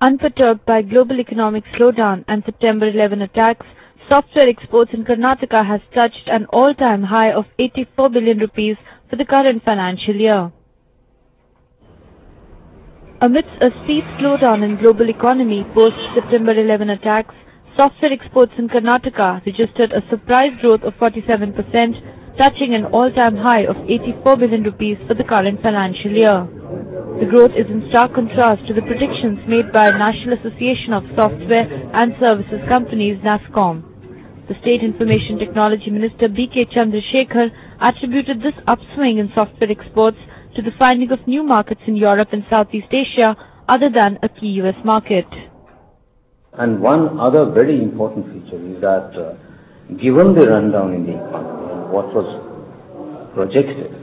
Unperturbed by global economic slowdown and September 11 attacks, software exports in Karnataka has touched an all-time high of 84 billion rupees for the current financial year. Amidst a steep slowdown in global economy post-September 11 attacks, software exports in Karnataka registered a surprise growth of 47%, touching an all-time high of 84 billion rupees for the current financial year. The growth is in stark contrast to the predictions made by National Association of Software and Services Companies (NASSCOM). The State Information Technology Minister B.K. Chandrasekhar attributed this upswing in software exports to the finding of new markets in Europe and Southeast Asia other than a key US market. And one other very important feature is that given the rundown in the economy and what was projected,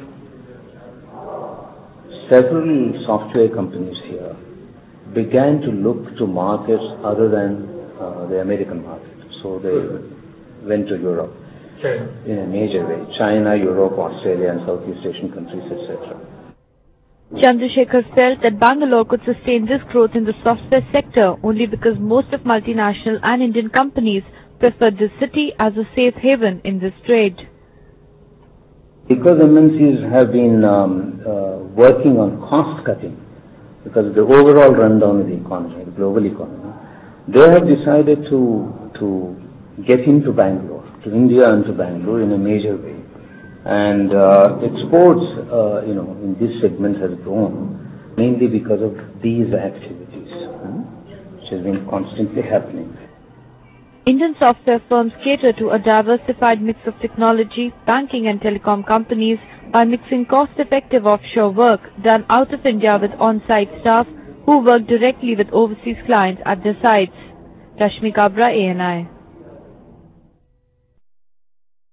several software companies here began to look to markets other than the American market. So they went to Europe in a major way. China, Europe, Australia and Southeast Asian countries, etc. Chandrasekhar felt that Bangalore could sustain this growth in the software sector only because most of multinational and Indian companies preferred this city as a safe haven in this trade. Because MNCs have been working on cost cutting, because of the overall rundown of the economy, the global economy, they have decided to get into Bangalore, to India and to Bangalore in a major way. And exports, in this segment has grown mainly because of these activities, which has been constantly happening. Indian software firms cater to a diversified mix of technology, banking and telecom companies by mixing cost-effective offshore work done out of India with on-site staff who work directly with overseas clients at their sites. Rashmi Kabra, ANI.